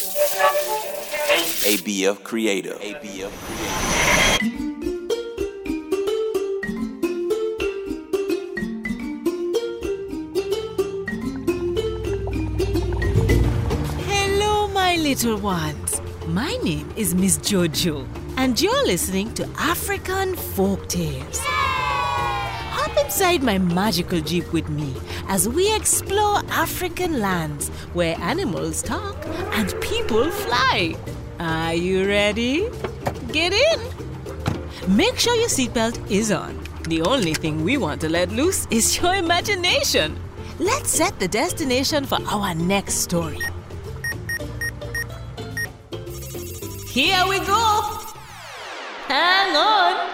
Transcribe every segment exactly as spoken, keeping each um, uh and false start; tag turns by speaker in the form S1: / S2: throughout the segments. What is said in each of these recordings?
S1: A B F Creative. A B F Creative.
S2: Hello, my little ones. My name is Miss Jojo, and you're listening to African Folk Tales. Hop inside my magical jeep with me as we explore African lands where animals talk and people fly. Are you ready? Get in! Make sure your seatbelt is on. The only thing we want to let loose is your imagination. Let's set the destination for our next story. Here we go! Hang on!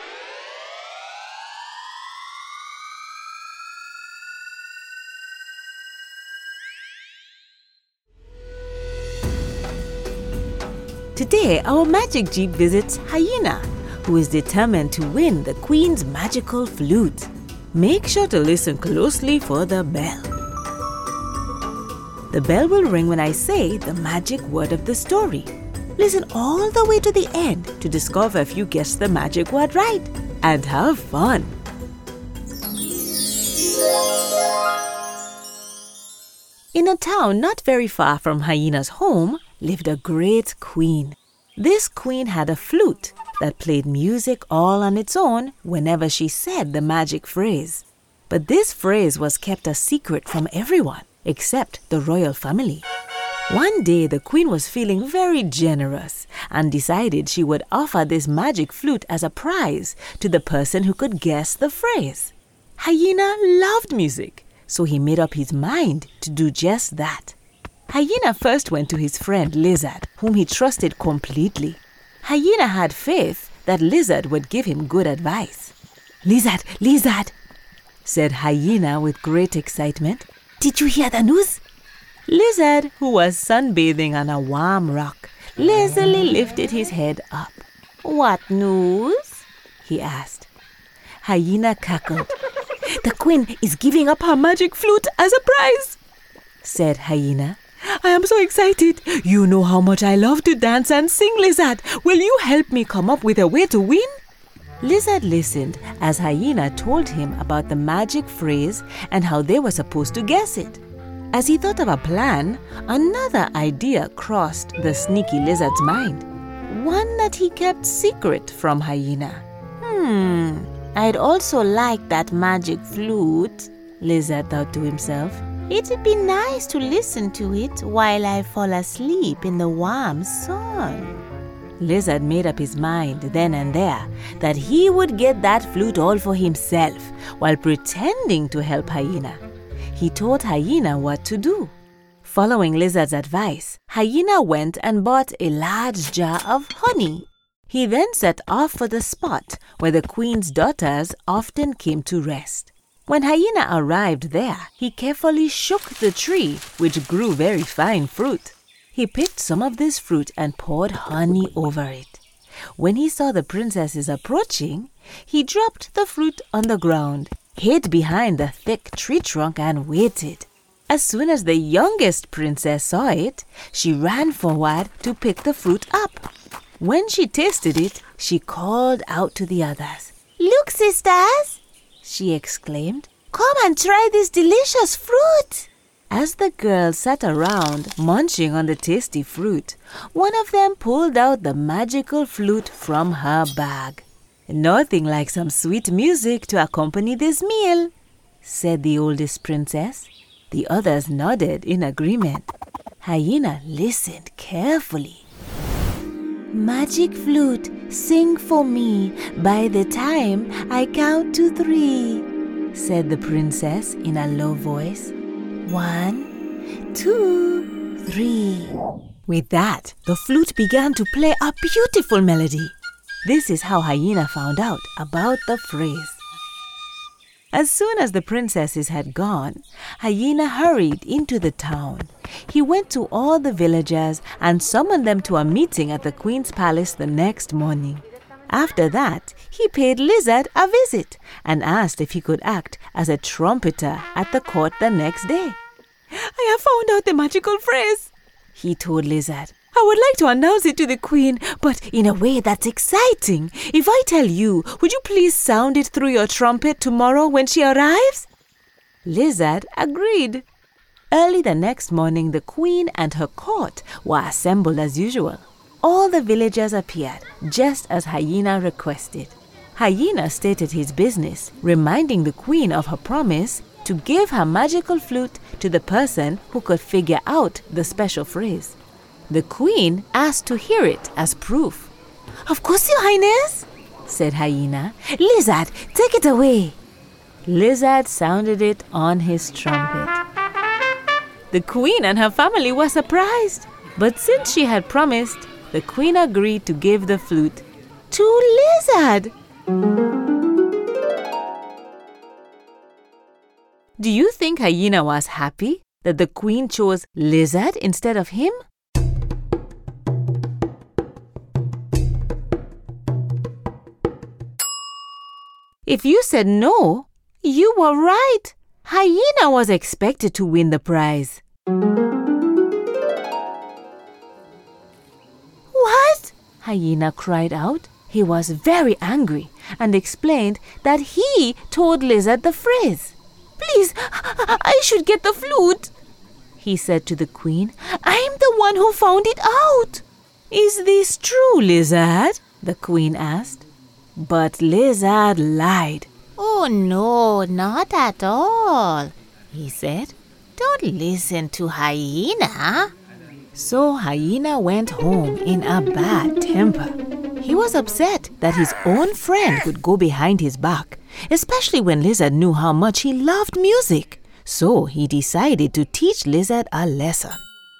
S2: Today, our magic jeep visits Hyena, who is determined to win the Queen's magical flute. Make sure to listen closely for the bell. The bell will ring when I say the magic word of the story. Listen all the way to the end to discover if you guessed the magic word right. And have fun! In a town not very far from Hyena's home lived a great queen. This queen had a flute that played music all on its own whenever she said the magic phrase. But this phrase was kept a secret from everyone except the royal family. One day the queen was feeling very generous and decided she would offer this magic flute as a prize to the person who could guess the phrase. Hyena loved music, so he made up his mind to do just that. Hyena first went to his friend Lizard, whom he trusted completely. Hyena had faith that Lizard would give him good advice. "Lizard, Lizard," said Hyena with great excitement. "Did you hear the news?" Lizard, who was sunbathing on a warm rock, lazily lifted his head up. "What news?" he asked. Hyena cackled. "The queen is giving up her magic flute as a prize," said Hyena. "I am so excited. You know how much I love to dance and sing, Lizard. Will you help me come up with a way to win?" Lizard listened as Hyena told him about the magic phrase and how they were supposed to guess it. As he thought of a plan, another idea crossed the sneaky lizard's mind, one that he kept secret from Hyena. Hmm, I'd also like that magic flute, Lizard thought to himself. It'd be nice to listen to it while I fall asleep in the warm sun. Lizard made up his mind then and there that he would get that flute all for himself while pretending to help Hyena. He told Hyena what to do. Following Lizard's advice, Hyena went and bought a large jar of honey. He then set off for the spot where the queen's daughters often came to rest. When Hyena arrived there, he carefully shook the tree, which grew very fine fruit. He picked some of this fruit and poured honey over it. When he saw the princesses approaching, he dropped the fruit on the ground, hid behind the thick tree trunk and waited. As soon as the youngest princess saw it, she ran forward to pick the fruit up. When she tasted it, she called out to the others. "Look, sisters!" she exclaimed. "Come and try this delicious fruit!" As the girls sat around munching on the tasty fruit, one of them pulled out the magical flute from her bag. "Nothing like some sweet music to accompany this meal," said the oldest princess. The others nodded in agreement. Hyena listened carefully. "Magic flute, sing for me by the time I count to three," said the princess in a low voice. "One, two, three." With that, the flute began to play a beautiful melody. This is how Hyena found out about the phrase. As soon as the princesses had gone, Hyena hurried into the town. He went to all the villagers and summoned them to a meeting at the queen's palace the next morning. After that, he paid Lizard a visit and asked if he could act as a trumpeter at the court the next day. "I have found out the magical phrase," he told Lizard. "I would like to announce it to the Queen, but in a way that's exciting. If I tell you, would you please sound it through your trumpet tomorrow when she arrives?" Lizard agreed. Early the next morning, the Queen and her court were assembled as usual. All the villagers appeared, just as Hyena requested. Hyena stated his business, reminding the Queen of her promise to give her magical flute to the person who could figure out the special phrase. The Queen asked to hear it as proof. "Of course, Your Highness," said Hyena. "Lizard, take it away." Lizard sounded it on his trumpet. The Queen and her family were surprised, but since she had promised, the Queen agreed to give the flute to Lizard. Do you think Hyena was happy that the Queen chose Lizard instead of him? If you said no, you were right. Hyena was expected to win the prize. What? Hyena cried out. He was very angry and explained that he told Lizard the phrase. "Please, I should get the flute," he said to the Queen. "I'm the one who found it out." "Is this true, Lizard?" the Queen asked. But Lizard lied. "Oh no, not at all," he said. "Don't listen to Hyena." So Hyena went home in a bad temper. He was upset that his own friend would go behind his back, especially when Lizard knew how much he loved music. So he decided to teach Lizard a lesson.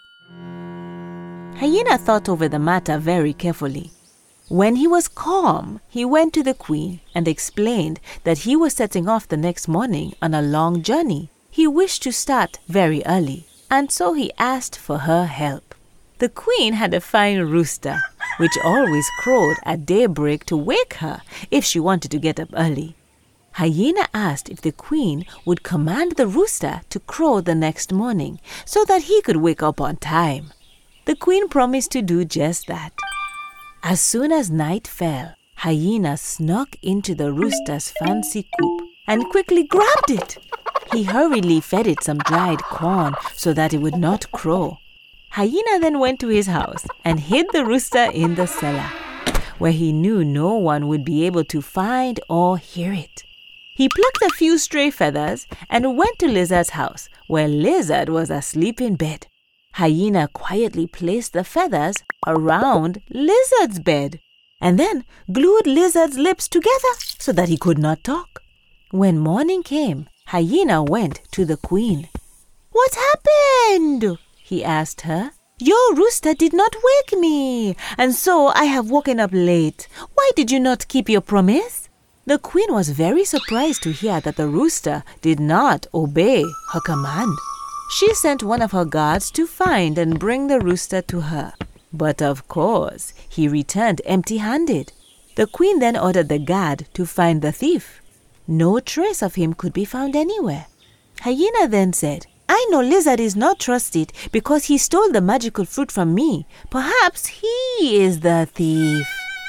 S2: Hyena thought over the matter very carefully. When he was calm, he went to the Queen and explained that he was setting off the next morning on a long journey. He wished to start very early, and so he asked for her help. The Queen had a fine rooster, which always crowed at daybreak to wake her if she wanted to get up early. Hyena asked if the Queen would command the rooster to crow the next morning so that he could wake up on time. The Queen promised to do just that. As soon as night fell, Hyena snuck into the rooster's fancy coop and quickly grabbed it. He hurriedly fed it some dried corn so that it would not crow. Hyena then went to his house and hid the rooster in the cellar, where he knew no one would be able to find or hear it. He plucked a few stray feathers and went to Lizard's house, where Lizard was asleep in bed. Hyena quietly placed the feathers around Lizard's bed and then glued Lizard's lips together so that he could not talk. When morning came, Hyena went to the Queen. "What happened?" he asked her. "Your rooster did not wake me, and so I have woken up late. Why did you not keep your promise?" The Queen was very surprised to hear that the rooster did not obey her command. She sent one of her guards to find and bring the rooster to her. But of course, he returned empty-handed. The Queen then ordered the guard to find the thief. No trace of him could be found anywhere. Hyena then said, "I know Lizard is not trusted because he stole the magical fruit from me. Perhaps he is the thief."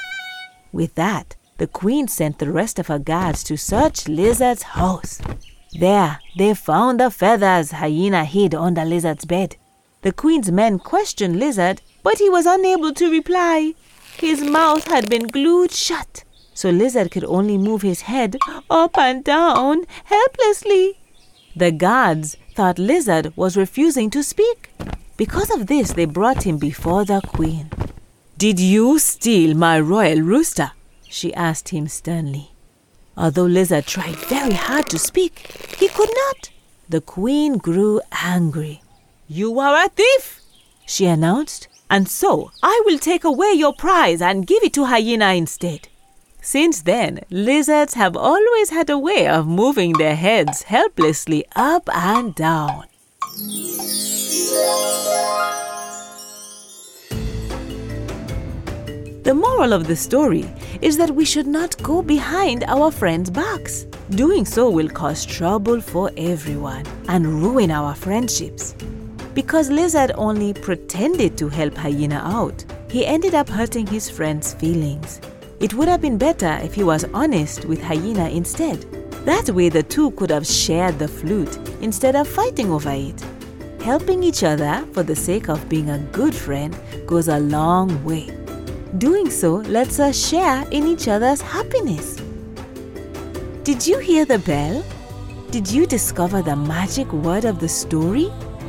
S2: With that, the Queen sent the rest of her guards to search Lizard's house. There, they found the feathers Hyena hid under Lizard's bed. The Queen's men questioned Lizard, but he was unable to reply. His mouth had been glued shut, so Lizard could only move his head up and down helplessly. The guards thought Lizard was refusing to speak. Because of this, they brought him before the Queen. "Did you steal my royal rooster?" she asked him sternly. Although Lizard tried very hard to speak, he could not. The Queen grew angry. "You are a thief," she announced, "and so I will take away your prize and give it to Hyena instead." Since then, lizards have always had a way of moving their heads helplessly up and down. The moral of the story is that we should not go behind our friends' backs. Doing so will cause trouble for everyone and ruin our friendships. Because Lizard only pretended to help Hyena out, he ended up hurting his friend's feelings. It would have been better if he was honest with Hyena instead. That way the two could have shared the flute instead of fighting over it. Helping each other for the sake of being a good friend goes a long way. Doing so lets us share in each other's happiness. Did you hear the bell? Did you discover the magic word of the story?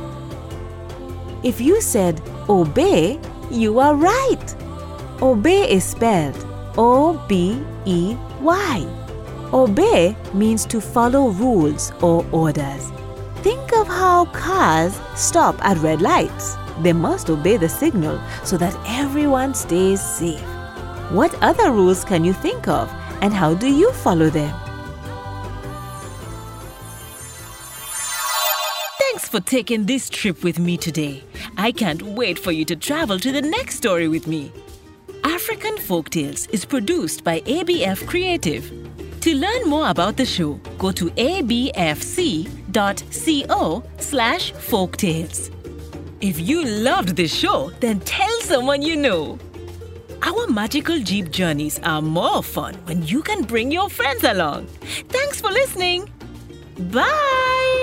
S2: If you said obey, you are right. Obey is spelled O B E Y. Obey means to follow rules or orders. Think of how cars stop at red lights. They must obey the signal so that everyone stays safe. What other rules can you think of, and how do you follow them? Thanks for taking this trip with me today. I can't wait for you to travel to the next story with me. African Folktales is produced by A B F Creative. To learn more about the show, go to a b f c dot co slash folktales. If you loved this show, then tell someone you know. Our magical Jeep journeys are more fun when you can bring your friends along. Thanks for listening. Bye!